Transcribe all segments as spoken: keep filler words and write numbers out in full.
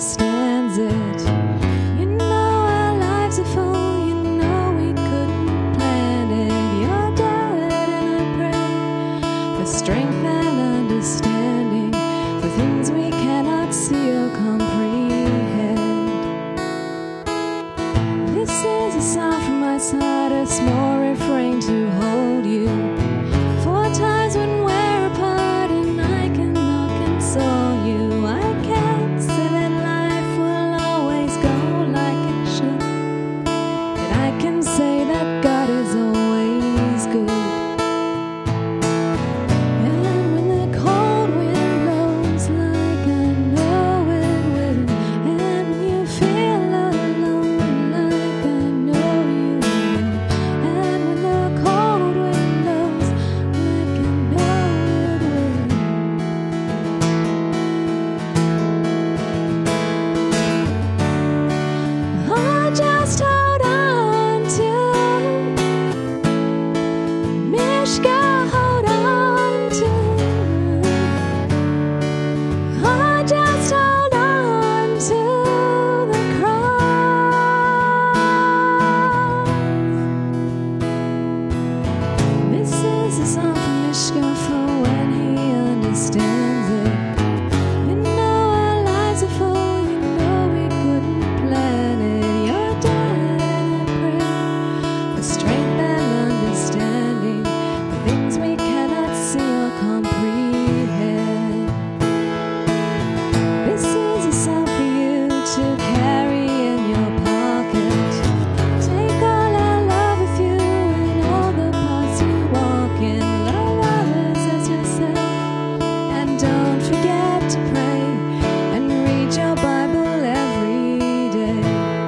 understands it. You know our lives are full, you know we couldn't plan it. You're dead and I pray for strength and understanding, for things we cannot see or comprehend. This is a song from my side, a small refrain to hold you. For times when we're apart and I cannot console you, I can't say that life will always go like it should, but I can say that God is always good. And when the cold wind blows like I know it will, and when you feel alone like I know you will, and when the cold wind blows like I know it will, oh, just hold on to Mishka, hold on to, oh, just hold on to the cross. This is a song from Mishka for when he understands it. You know our lives are full, you know we couldn't plan it. You're dead and I pray for strength and understanding, for things we cannot see or comprehend. This is a song for you to carry in your pocket. Take all our love with you and all the paths you walk in. Love others as yourself, and don't forget to pray and read your Bible every day.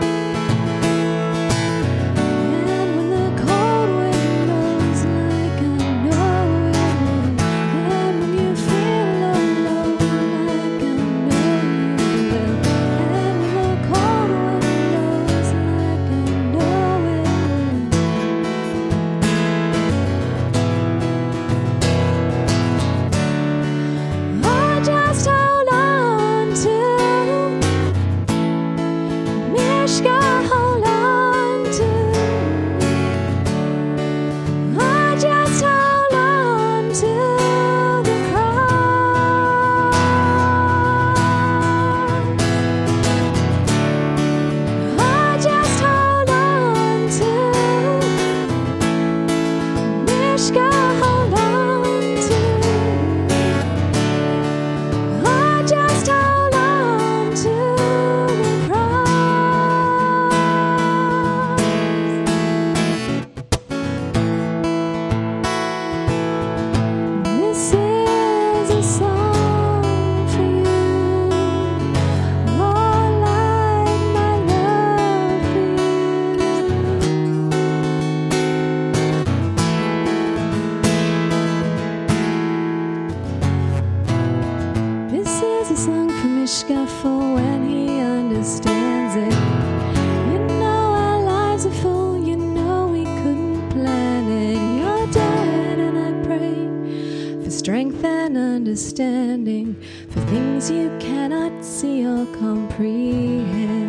And when the cold wind blows like I know it will, and when you feel alone like I know you will, and when the cold wind blows like I know it will, oh, just hold on to Mishka, hold on to, oh, just hold on to the cross. Oh, just hold on to Mishka, hold on to, oh, just hold on to the cross. This is a song for you, more like my love for you. This is a song for Mishka for when he understands it. You know our lives are full, you know we couldn't plan it. You're dead and I pray for strength and understanding, for things you cannot see or comprehend.